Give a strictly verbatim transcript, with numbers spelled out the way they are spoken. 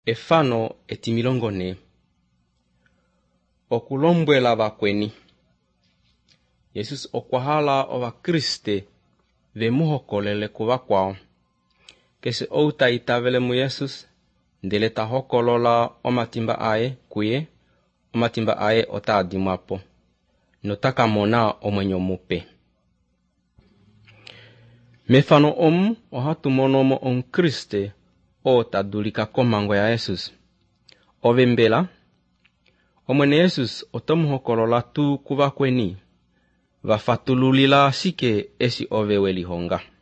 Efano etimilongone. Okulombwela bakweni. Yesus okwahala owa Kriste vemuhokolele kuwa kwao. Kese outa itavele mu Yesus ndeleta hokolola omatimba aye kuye, omatimba aye otadimwapo. Notaka mona omwenyo mupe. Mefano omu ohatu monomo on Kriste o tadulika komango ya Yesus. Ovembela omwene Yesus otomuhokolola tu kuba kweni vafatululila sike esi ove welihonga.